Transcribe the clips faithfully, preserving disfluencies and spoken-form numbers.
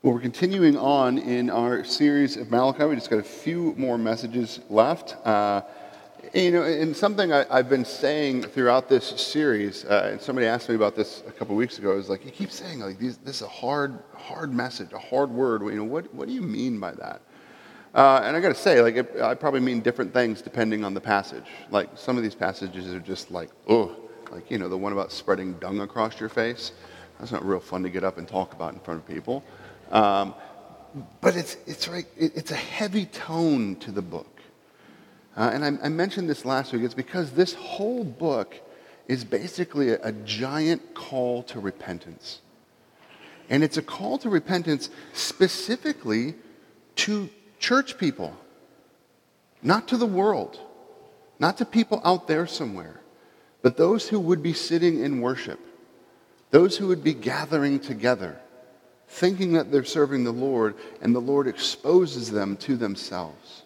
Well, we're continuing on in our series of Malachi. We just got a few more messages left. Uh, you know, and something I, I've been saying throughout this series, uh, and somebody asked me about this a couple weeks ago. Is like, you keep saying like these, this is a hard, hard message, a hard word. You know, what what do you mean by that? Uh, and I got to say, like, it, I probably mean different things depending on the passage. Like, some of these passages are just like, oh, like, you know, the one about spreading dung across your face. That's not real fun to get up and talk about in front of people. Um, but it's it's right. It, it's a heavy tone to the book, uh, and I, I mentioned this last week. It's because this whole book is basically a, a giant call to repentance, and it's a call to repentance specifically to church people, not to the world, not to people out there somewhere, but those who would be sitting in worship, those who would be gathering together, thinking that they're serving the Lord, and the Lord exposes them to themselves.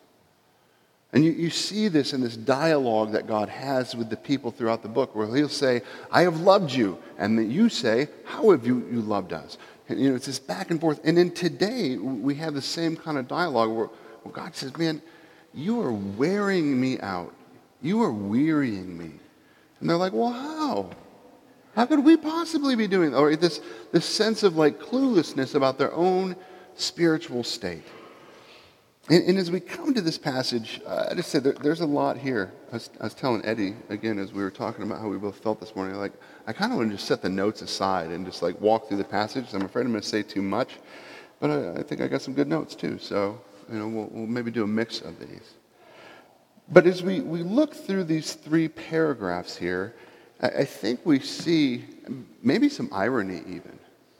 And you, you see this in this dialogue that God has with the people throughout the book, where he'll say, I have loved you, and then you say, how have you, you loved us? And you know, it's this back and forth. And then today, we have the same kind of dialogue where, where God says, man, you are wearing me out. You are wearying me. And they're like, well, how? How could we possibly be doing that? Or this, this sense of like cluelessness about their own spiritual state. And, and as we come to this passage, uh, I just said there, there's a lot here. I was, I was telling Eddie, again, as we were talking about how we both felt this morning, like, I kind of want to just set the notes aside and just like walk through the passage. I'm afraid I'm going to say too much, but I, I think I got some good notes too. So, you know, we'll, we'll maybe do a mix of these. But as we, we look through these three paragraphs here, I think we see maybe some irony even,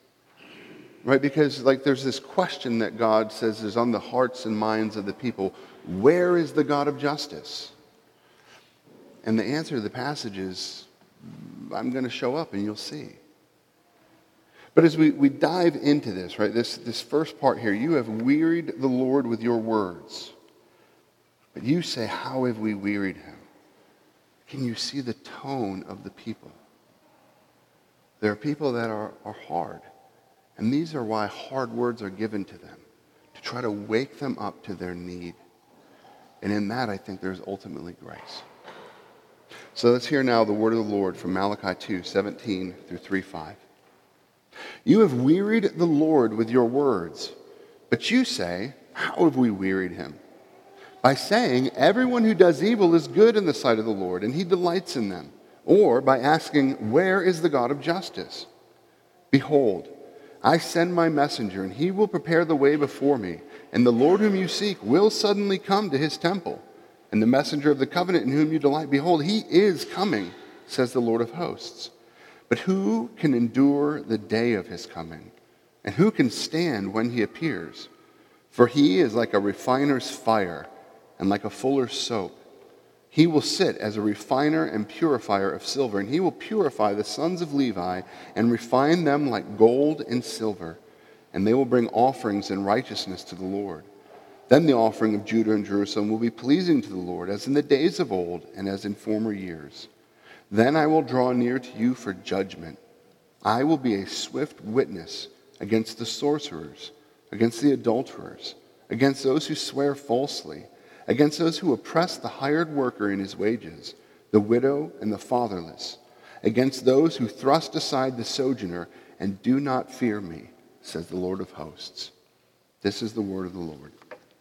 right? Because like there's this question that God says is on the hearts and minds of the people. Where is the God of justice? And the answer to the passage is, I'm going to show up and you'll see. But as we, we dive into this, right, this, this first part here, you have wearied the Lord with your words. But you say, how have we wearied him? Can you see the tone of the people? There are people that are, are hard. And these are why hard words are given to them, to try to wake them up to their need. And in that, I think there's ultimately grace. So let's hear now the word of the Lord from Malachi two, seventeen through three five. You have wearied the Lord with your words, but you say, how have we wearied him? By saying, everyone who does evil is good in the sight of the Lord, and he delights in them. Or by asking, where is the God of justice? Behold, I send my messenger, and he will prepare the way before me. And the Lord whom you seek will suddenly come to his temple. And the messenger of the covenant in whom you delight, behold, he is coming, says the Lord of hosts. But who can endure the day of his coming? And who can stand when he appears? For he is like a refiner's fire, and like a fuller's soap. He will sit as a refiner and purifier of silver, and he will purify the sons of Levi and refine them like gold and silver, and they will bring offerings in righteousness to the Lord. Then the offering of Judah and Jerusalem will be pleasing to the Lord, as in the days of old and as in former years. Then I will draw near to you for judgment. I will be a swift witness against the sorcerers, against the adulterers, against those who swear falsely, against those who oppress the hired worker in his wages, the widow and the fatherless, against those who thrust aside the sojourner and do not fear me, says the Lord of hosts. This is the word of the Lord.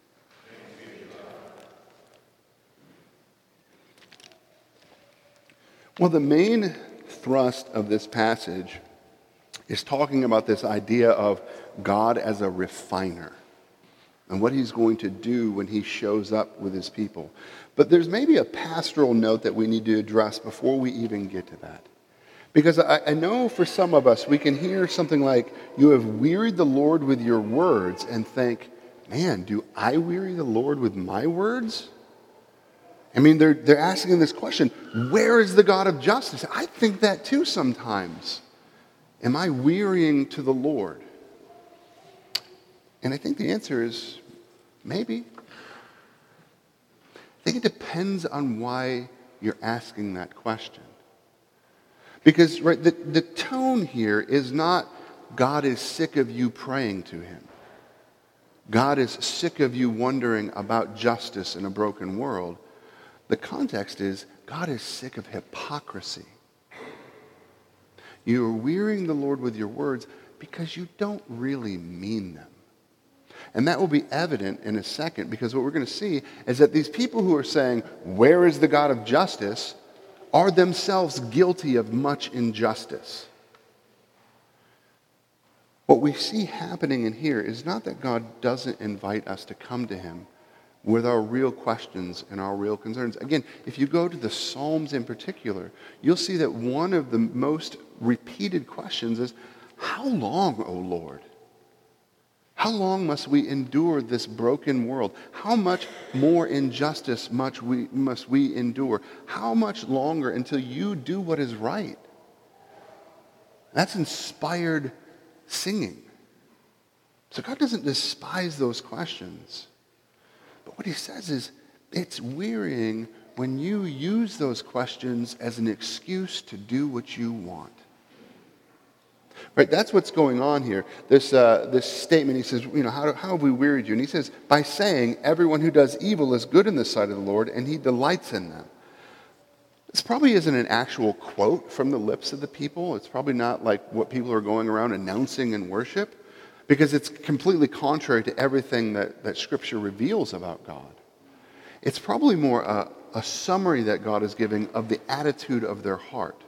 Well, the main thrust of this passage is talking about this idea of God as a refiner, and what he's going to do when he shows up with his people. But there's maybe a pastoral note that we need to address before we even get to that. Because I, I know for some of us, we can hear something like, you have wearied the Lord with your words, and think, man, do I weary the Lord with my words? I mean, they're, they're asking this question, where is the God of justice? I think that too sometimes. Am I wearying to the Lord? And I think the answer is maybe. I think it depends on why you're asking that question. Because right, the, the tone here is not God is sick of you praying to him. God is sick of you wondering about justice in a broken world. The context is God is sick of hypocrisy. You are wearying the Lord with your words because you don't really mean them. And that will be evident in a second, because what we're going to see is that these people who are saying, "Where is the God of justice?" are themselves guilty of much injustice. What we see happening in here is not that God doesn't invite us to come to him with our real questions and our real concerns. Again, if you go to the Psalms in particular, you'll see that one of the most repeated questions is, "How long, O Lord? How long must we endure this broken world? How much more injustice much we, must we endure? How much longer until you do what is right?" That's inspired singing. So God doesn't despise those questions. But what he says is, it's wearying when you use those questions as an excuse to do what you want. Right, that's what's going on here. This uh, this statement, he says, you know, how, how have we wearied you? And he says, by saying, everyone who does evil is good in the sight of the Lord, and he delights in them. This probably isn't an actual quote from the lips of the people. It's probably not like what people are going around announcing in worship, because it's completely contrary to everything that, that Scripture reveals about God. It's probably more a, a summary that God is giving of the attitude of their heart.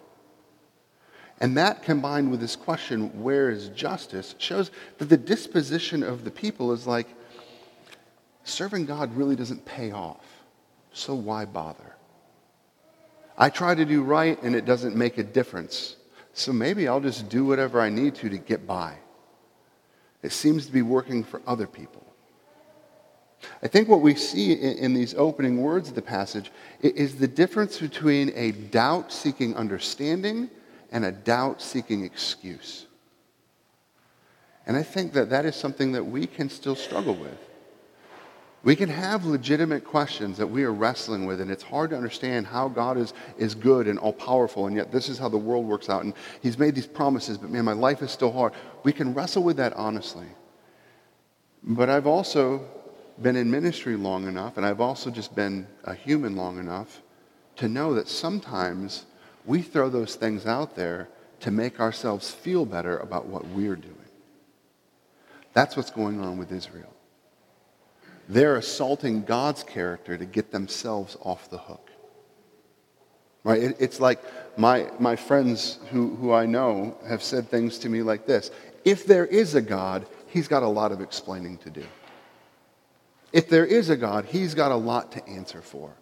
And that, combined with this question, where is justice, shows that the disposition of the people is like, serving God really doesn't pay off, so why bother? I try to do right and it doesn't make a difference, so maybe I'll just do whatever I need to to get by. It seems to be working for other people. I think what we see in, in these opening words of the passage is the difference between a doubt-seeking understanding and a doubt-seeking excuse. And I think that that is something that we can still struggle with. We can have legitimate questions that we are wrestling with, and it's hard to understand how God is, is good and all-powerful, and yet this is how the world works out, and he's made these promises, but man, my life is still hard. We can wrestle with that honestly. But I've also been in ministry long enough, and I've also just been a human long enough to know that sometimes we throw those things out there to make ourselves feel better about what we're doing. That's what's going on with Israel. They're assaulting God's character to get themselves off the hook. Right? It, it's like my, my friends who, who I know have said things to me like this. If there is a God, he's got a lot of explaining to do. If there is a God, he's got a lot to answer for.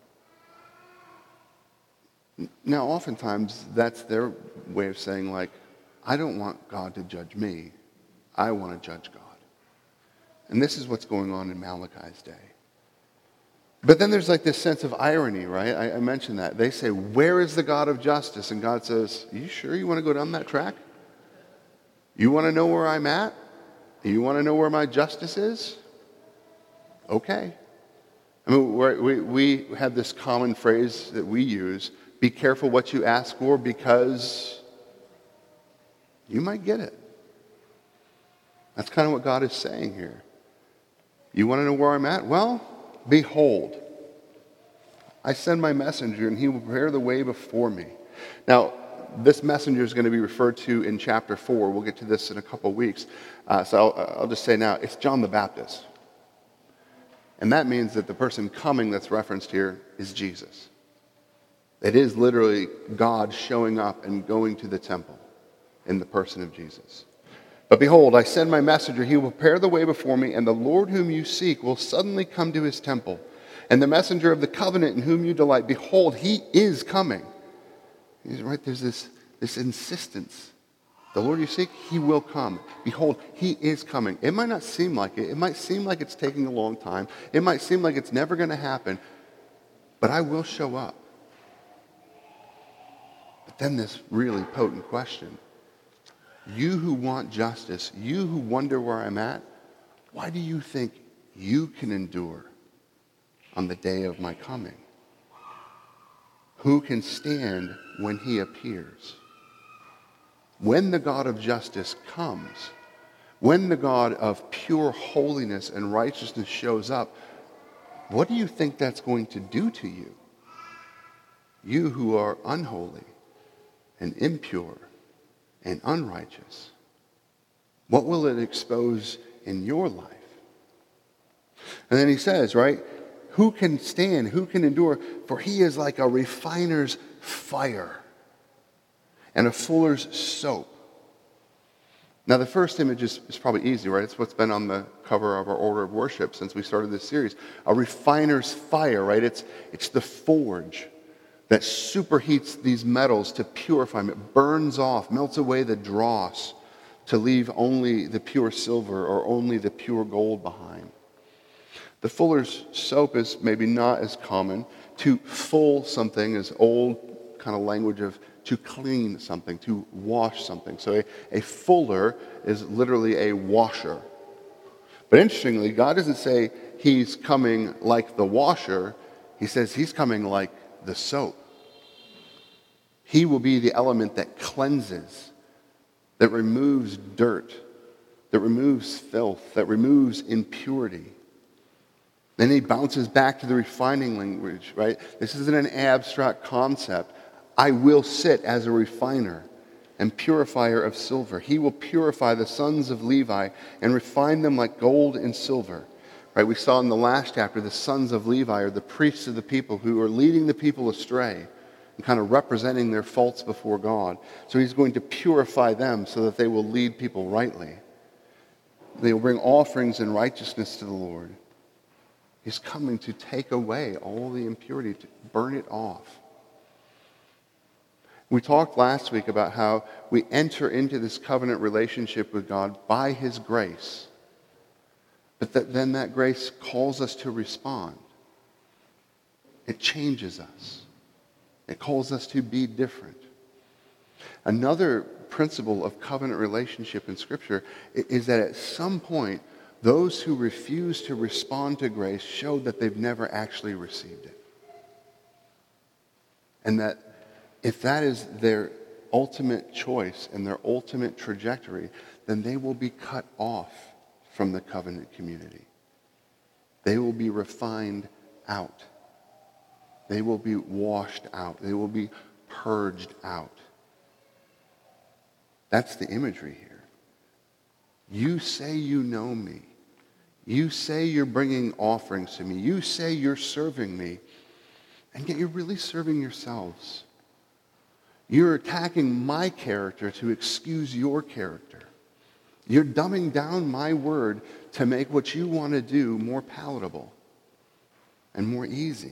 Now, oftentimes, that's their way of saying, like, I don't want God to judge me. I want to judge God. And this is what's going on in Malachi's day. But then there's like this sense of irony, right? I, I mentioned that. They say, where is the God of justice? And God says, are you sure you want to go down that track? You want to know where I'm at? You want to know where my justice is? Okay. I mean, we're, we we have this common phrase that we use, be careful what you ask for because you might get it. That's kind of what God is saying here. You want to know where I'm at? Well, behold, I send my messenger and he will prepare the way before me. Now, this messenger is going to be referred to in chapter four. We'll get to this in a couple weeks. Uh, so I'll, I'll just say now, it's John the Baptist. And that means that the person coming that's referenced here is Jesus. It is literally God showing up and going to the temple in the person of Jesus. But behold, I send my messenger. He will prepare the way before me, and the Lord whom you seek will suddenly come to his temple. And the messenger of the covenant in whom you delight, behold, he is coming. He's right, there's this, this insistence. The Lord you seek, he will come. Behold, he is coming. It might not seem like it. It might seem like it's taking a long time. It might seem like it's never going to happen. But I will show up. But then this really potent question. You who want justice, you who wonder where I'm at, why do you think you can endure on the day of my coming? Who can stand when he appears? When the God of justice comes, When the God of pure holiness and righteousness shows up, what do you think that's going to do to you? You who are unholy and impure and unrighteous. What will it expose in your life? And then he says, right, who can stand? Who can endure? For he is like a refiner's fire and a fuller's soap. Now, the first image is, is probably easy, right? It's what's been on the cover of our order of worship since we started this series. A refiner's fire, right? It's, it's the forge that superheats these metals to purify them. It burns off, melts away the dross to leave only the pure silver or only the pure gold behind. The fuller's soap is maybe not as common. To full something is old kind of language of to clean something, to wash something. So a, a fuller is literally a washer. But interestingly, God doesn't say he's coming like the washer. He says he's coming like the soap. He will be the element that cleanses, that removes dirt, that removes filth, that removes impurity. Then he bounces back to the refining language, right? This isn't an abstract concept. I will sit as a refiner and purifier of silver. He will purify the sons of Levi and refine them like gold and silver. Right? We saw in the last chapter the sons of Levi are the priests of the people who are leading the people astray and kind of representing their faults before God. So he's going to purify them so that they will lead people rightly. They will bring offerings in righteousness to the Lord. He's coming to take away all the impurity, to burn it off. We talked last week about how we enter into this covenant relationship with God by his grace. But that then that grace calls us to respond. It changes us. It calls us to be different. Another principle of covenant relationship in Scripture is that at some point, those who refuse to respond to grace show that they've never actually received it. And that if that is their ultimate choice and their ultimate trajectory, then they will be cut off from the covenant community. They will be refined out. They will be washed out. They will be purged out. That's the imagery here. You say you know me. You say you're bringing offerings to me. You say you're serving me. And yet you're really serving yourselves. You're attacking my character to excuse your character. You're dumbing down my word to make what you want to do more palatable and more easy.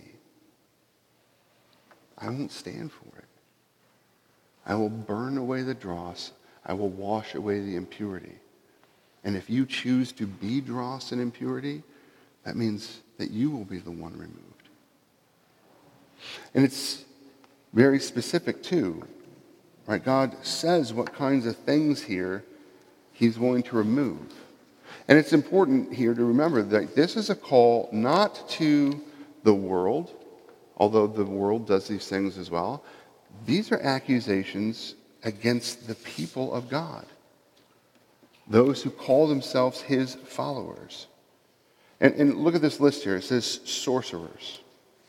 I won't stand for it. I will burn away the dross. I will wash away the impurity. And if you choose to be dross and impurity, that means that you will be the one removed. And it's very specific too, right? God says what kinds of things here he's going to remove. And it's important here to remember that this is a call not to the world, although the world does these things as well. These are accusations against the people of God, those who call themselves his followers. And, and look at this list here. It says sorcerers.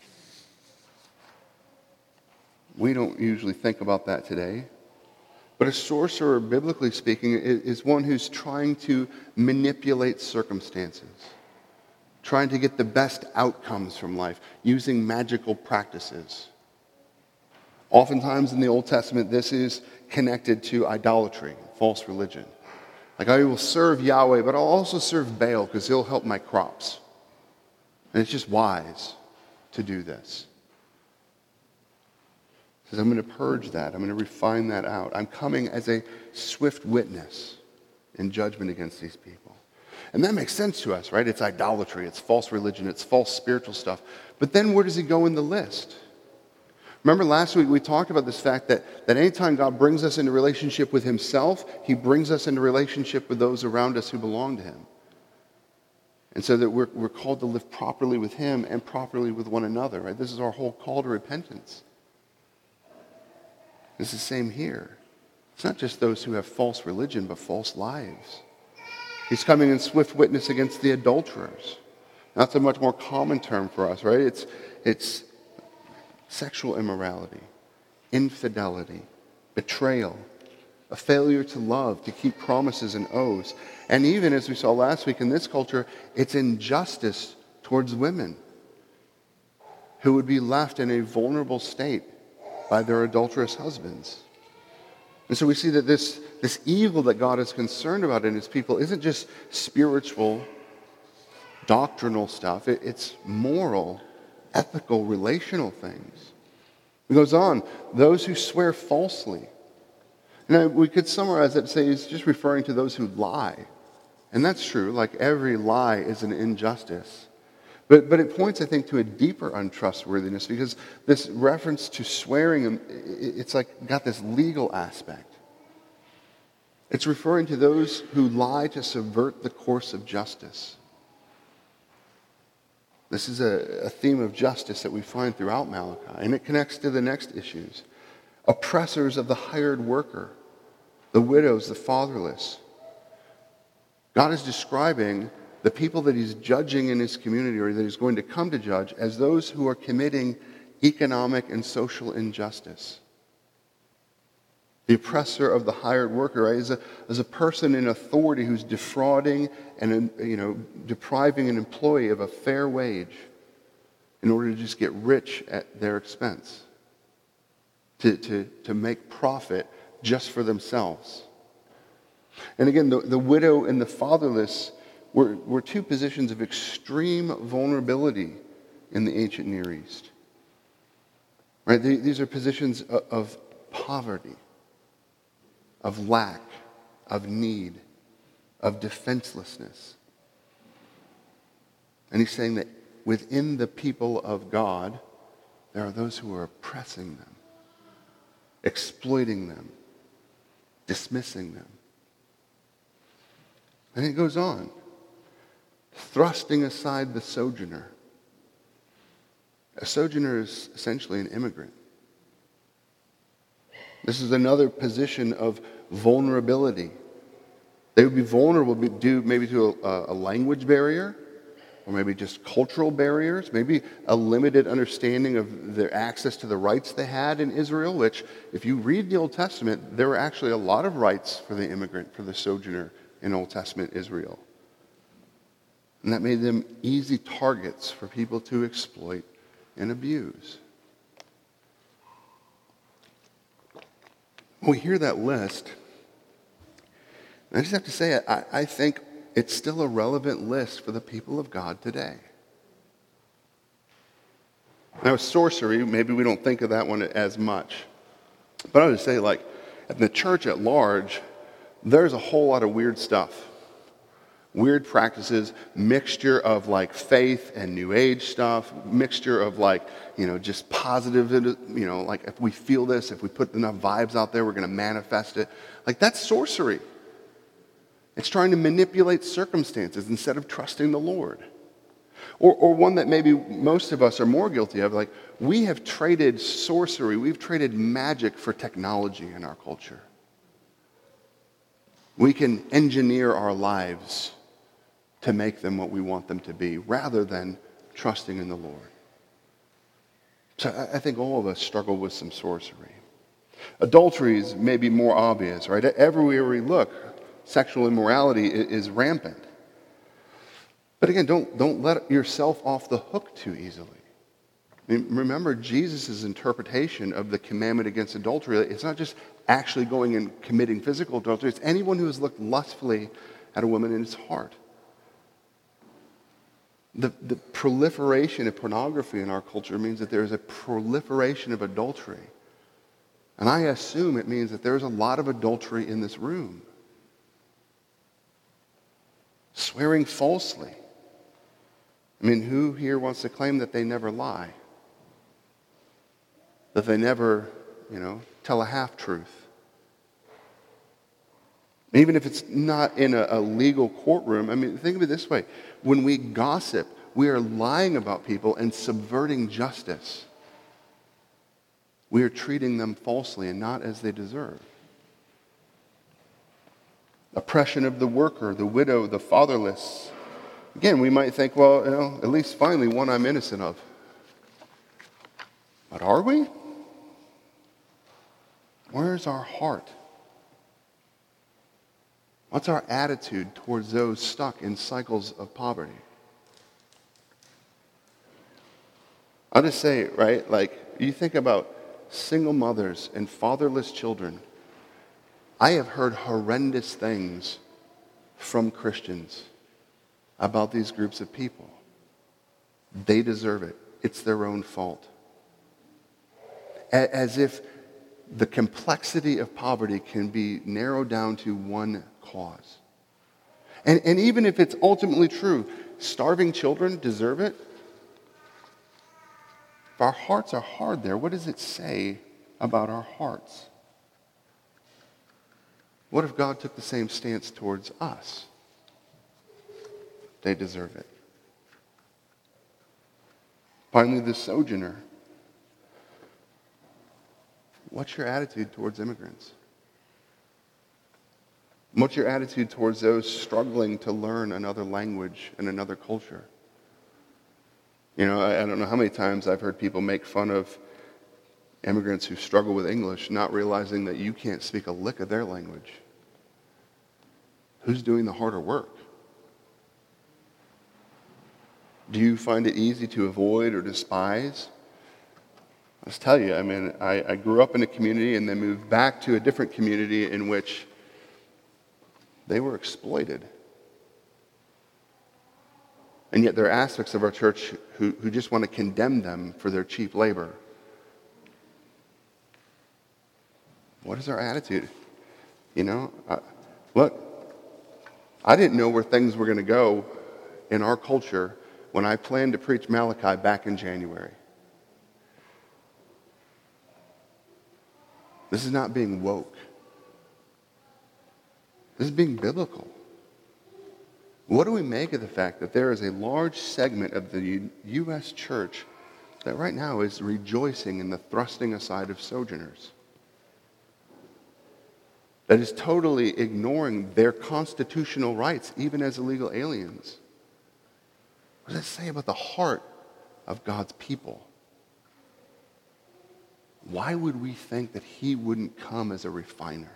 We don't usually think about that today. But a sorcerer, biblically speaking, is one who's trying to manipulate circumstances, trying to get the best outcomes from life, using magical practices. Oftentimes in the Old Testament, this is connected to idolatry, false religion. Like, I will serve Yahweh, but I'll also serve Baal because he'll help my crops. And it's just wise to do this. He says, I'm going to purge that. I'm going to refine that out. I'm coming as a swift witness in judgment against these people. And that makes sense to us, right? It's idolatry, it's false religion, it's false spiritual stuff. But then where does he go in the list? Remember last week we talked about this fact that, that anytime God brings us into relationship with himself, he brings us into relationship with those around us who belong to him. And so that we're, we're called to live properly with him and properly with one another, right? This is our whole call to repentance. It's the same here. It's not just those who have false religion, but false lives. He's coming in swift witness against the adulterers. That's a much more common term for us, right? It's, it's sexual immorality, infidelity, betrayal, a failure to love, to keep promises and oaths. And even, as we saw last week in this culture, it's injustice towards women who would be left in a vulnerable state by their adulterous husbands. And so we see that this, this evil that God is concerned about in his people isn't just spiritual, doctrinal stuff. It, it's moral, ethical, relational things. It goes on, those who swear falsely. Now, we could summarize it and say he's just referring to those who lie. And that's true, like every lie is an injustice. But, but it points, I think, to a deeper untrustworthiness, because this reference to swearing, it's like got this legal aspect. It's referring to those who lie to subvert the course of justice. This is a, a theme of justice that we find throughout Malachi, and it connects to the next issues. Oppressors of the hired worker, the widows, the fatherless. God is describing the people that he's judging in his community, or that he's going to come to judge, as those who are committing economic and social injustice. The oppressor of the hired worker, right, is a, is a person in authority who's defrauding and, you know, depriving an employee of a fair wage in order to just get rich at their expense, to, to, to make profit just for themselves. And again, the, the widow and the fatherless were, were two positions of extreme vulnerability in the ancient Near East. Right? These are positions of, of poverty, of lack, of need, of defenselessness. And he's saying that within the people of God, there are those who are oppressing them, exploiting them, dismissing them. And it goes on, thrusting aside the sojourner. A sojourner is essentially an immigrant. This is another position of vulnerability. They would be vulnerable due maybe to a, a language barrier, or maybe just cultural barriers, maybe a limited understanding of their access to the rights they had in Israel, which, if you read the Old Testament, there were actually a lot of rights for the immigrant, for the sojourner in Old Testament Israel. And that made them easy targets for people to exploit and abuse. When we hear that list, I just have to say, I, I think it's still a relevant list for the people of God today. Now, sorcery, maybe we don't think of that one as much. But I would say, like, in the church at large, there's a whole lot of weird stuff. Weird practices, mixture of like faith and New Age stuff, mixture of like, you know, just positive, you know, like if we feel this, if we put enough vibes out there, we're going to manifest it. Like, that's sorcery. It's trying to manipulate circumstances instead of trusting the Lord. Or, or one that maybe most of us are more guilty of, like, we have traded sorcery, we've traded magic for technology in our culture. We can engineer our lives to make them what we want them to be, rather than trusting in the Lord. So I think all of us struggle with some sorcery. Adultery is maybe more obvious, right? Everywhere we look, sexual immorality is rampant. But again, don't, don't let yourself off the hook too easily. I mean, remember Jesus' interpretation of the commandment against adultery. It's not just actually going and committing physical adultery. It's anyone who has looked lustfully at a woman in his heart. The, the proliferation of pornography in our culture means that there is a proliferation of adultery. And I assume it means that there's a lot of adultery in this room. Swearing falsely. I mean, who here wants to claim that they never lie? That they never, you know, tell a half-truth? Even if it's not in a, a legal courtroom, I mean, think of it this way. When we gossip, we are lying about people and subverting justice. We are treating them falsely and not as they deserve. oppression of the worker, the widow, the fatherless. Again, we might think, well, you know, at least finally one I'm innocent of. But are we? Where's our heart? What's our attitude towards those stuck in cycles of poverty? I'll just say, right, like, you think about single mothers and fatherless children. I have heard horrendous things from Christians about these groups of people. They deserve it. It's their own fault. As if the complexity of poverty can be narrowed down to one cause. And, and even if it's ultimately true, starving children deserve it. If our hearts are hard there, what does it say about our hearts? What if God took the same stance towards us? They deserve it. Finally, the sojourner. What's your attitude towards immigrants? What's your attitude towards those struggling to learn another language and another culture? You know, I, I don't know how many times I've heard people make fun of immigrants who struggle with English, not realizing that you can't speak a lick of their language. Who's doing the harder work? Do you find it easy to avoid or despise? Let's tell you, I mean, I, I grew up in a community and then moved back to a different community in which they were exploited. And yet there are aspects of our church who, who just want to condemn them for their cheap labor. What is our attitude? You know, I, look, I didn't know where things were going to go in our culture when I planned to preach Malachi back in January. This is not being woke. This is being biblical. What do we make of the fact that there is a large segment of the U S church that right now is rejoicing in the thrusting aside of sojourners? That is totally ignoring their constitutional rights, even as illegal aliens. What does that say about the heart of God's people? Why would we think that he wouldn't come as a refiner?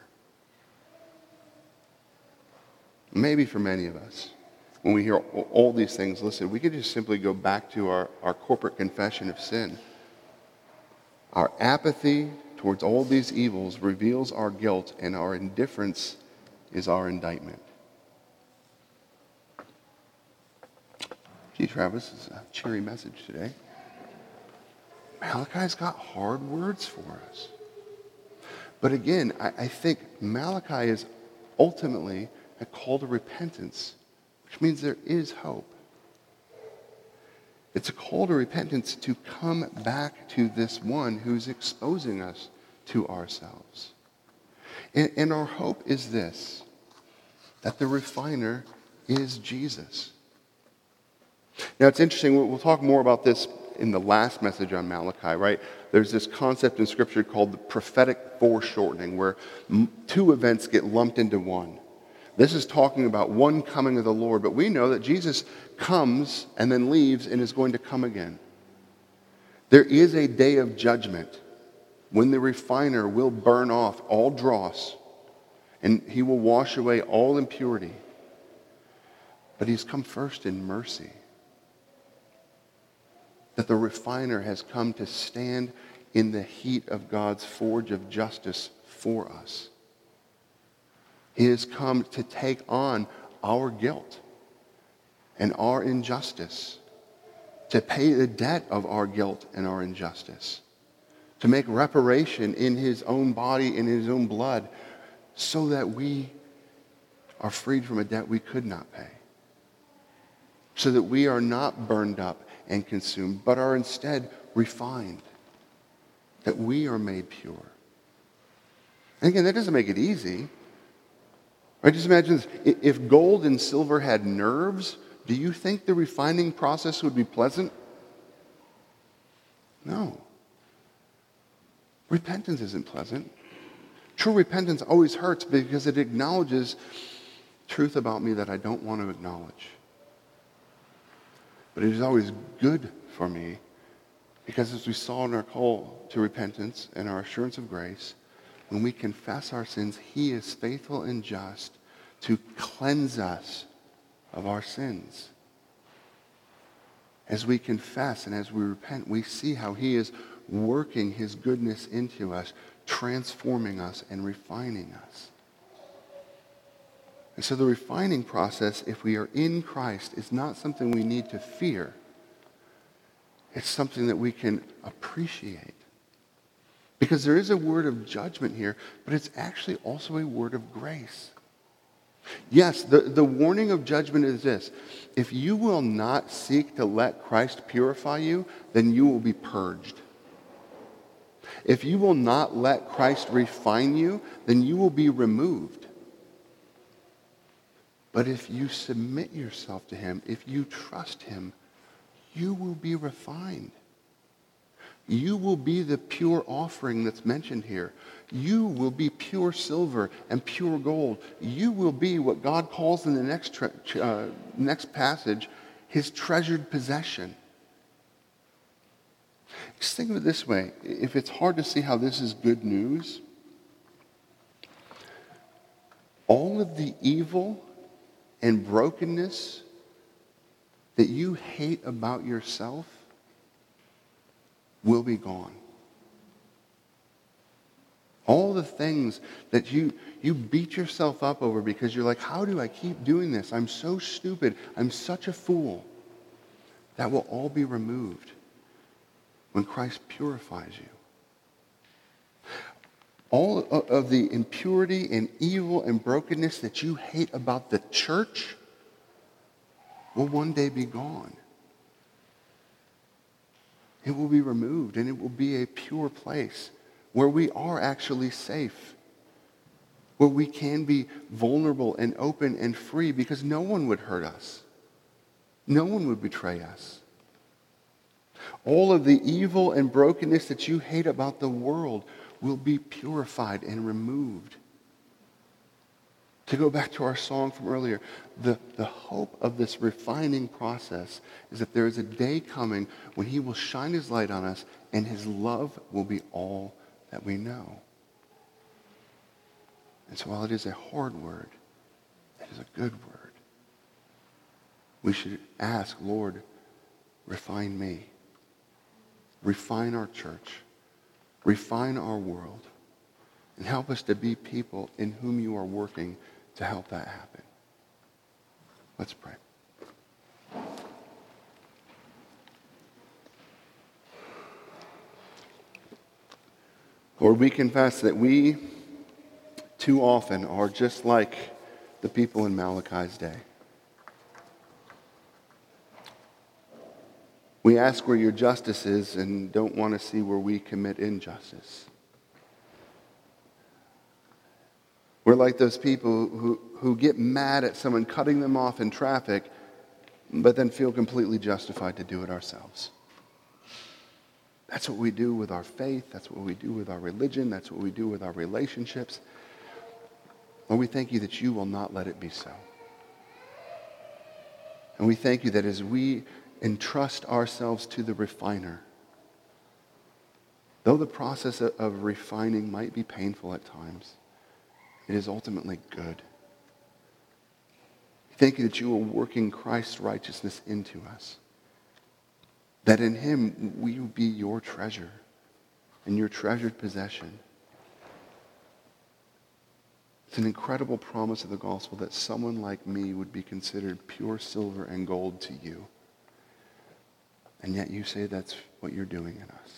Maybe for many of us, when we hear all these things, listen, we could just simply go back to our, our corporate confession of sin. Our apathy towards all these evils reveals our guilt, and our indifference is our indictment. Gee, Travis, this is a cheery message today. Malachi's got hard words for us. But again, I, I think Malachi is ultimately a call to repentance, which means there is hope. It's a call to repentance to come back to this one who's exposing us to ourselves. And, and our hope is this, that the refiner is Jesus. Now it's interesting, we'll, we'll talk more about this in the last message on Malachi, right? There's this concept in Scripture called the prophetic foreshortening, where m- two events get lumped into one. This is talking about one coming of the Lord, but we know that Jesus comes and then leaves and is going to come again. There is a day of judgment when the refiner will burn off all dross and he will wash away all impurity. But he's come first in mercy. That the refiner has come to stand in the heat of God's forge of justice for us. He has come to take on our guilt and our injustice, to pay the debt of our guilt and our injustice, to make reparation in his own body, in his own blood, so that we are freed from a debt we could not pay, so that we are not burned up and consumed, but are instead refined, that we are made pure. And again, that doesn't make it easy. Right? Just imagine this. If gold and silver had nerves, do you think the refining process would be pleasant? No. Repentance isn't pleasant. True repentance always hurts because it acknowledges truth about me that I don't want to acknowledge. But it is always good for me because, as we saw in our call to repentance and our assurance of grace, when we confess our sins, he is faithful and just to cleanse us of our sins. As we confess and as we repent, we see how he is working his goodness into us, transforming us and refining us. And so the refining process, if we are in Christ, is not something we need to fear. It's something that we can appreciate. Because there is a word of judgment here, but it's actually also a word of grace. Yes, the, the warning of judgment is this. If you will not seek to let Christ purify you, then you will be purged. If you will not let Christ refine you, then you will be removed. But if you submit yourself to him, if you trust him, you will be refined. You will be the pure offering that's mentioned here. You will be pure silver and pure gold. You will be what God calls in the next, tre- uh, next passage, his treasured possession. Just think of it this way. If it's hard to see how this is good news, all of the evil and brokenness that you hate about yourself will be gone. All the things that you, you beat yourself up over because you're like, how do I keep doing this? I'm so stupid. I'm such a fool. That will all be removed when Christ purifies you. All of the impurity and evil and brokenness that you hate about the church will one day be gone. It will be removed, and it will be a pure place where we are actually safe, where we can be vulnerable and open and free because no one would hurt us. No one would betray us. All of the evil and brokenness that you hate about the world will be purified and removed. To go back to our song from earlier, the, the hope of this refining process is that there is a day coming when he will shine his light on us and his love will be all that we know. And so while it is a hard word, it is a good word. We should ask, Lord, refine me. Refine our church. Refine our world. And help us to be people in whom you are working to help that happen. Let's pray. Lord, we confess that we too often are just like the people in Malachi's day. We ask where your justice is and don't want to see where we commit injustice. We're like those people who, who get mad at someone cutting them off in traffic, but then feel completely justified to do it ourselves. That's what we do with our faith. That's what we do with our religion. That's what we do with our relationships. Lord, we thank you that you will not let it be so. And we thank you that as we entrust ourselves to the refiner, though the process of refining might be painful at times, it is ultimately good. Thank you that you are working Christ's righteousness into us. That in him we will be your treasure and your treasured possession. It's an incredible promise of the gospel that someone like me would be considered pure silver and gold to you. And yet you say that's what you're doing in us.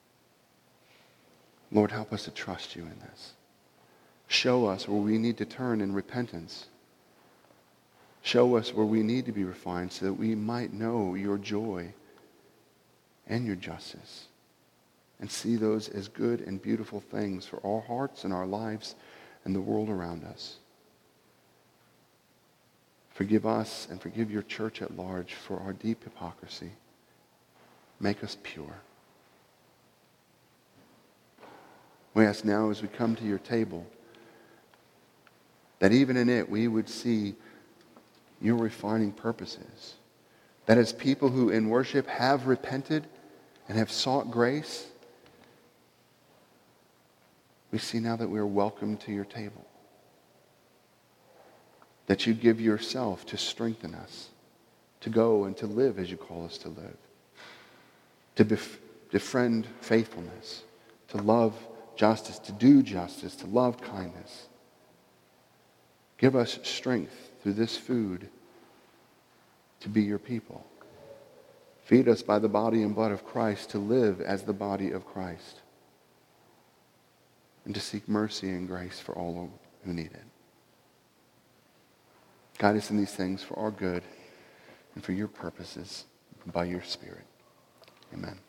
Lord, help us to trust you in this. Show us where we need to turn in repentance. Show us where we need to be refined so that we might know your joy and your justice and see those as good and beautiful things for our hearts and our lives and the world around us. Forgive us and forgive your church at large for our deep hypocrisy. Make us pure. We ask now as we come to your table that even in it we would see your refining purposes. That as people who in worship have repented and have sought grace, we see now that we are welcome to your table. That you give yourself to strengthen us, to go and to live as you call us to live, to bef- befriend faithfulness, to love justice, to do justice, to love kindness. Give us strength through this food to be your people. Feed us by the body and blood of Christ to live as the body of Christ and to seek mercy and grace for all who need it. Guide us in these things for our good and for your purposes by your Spirit. Amen.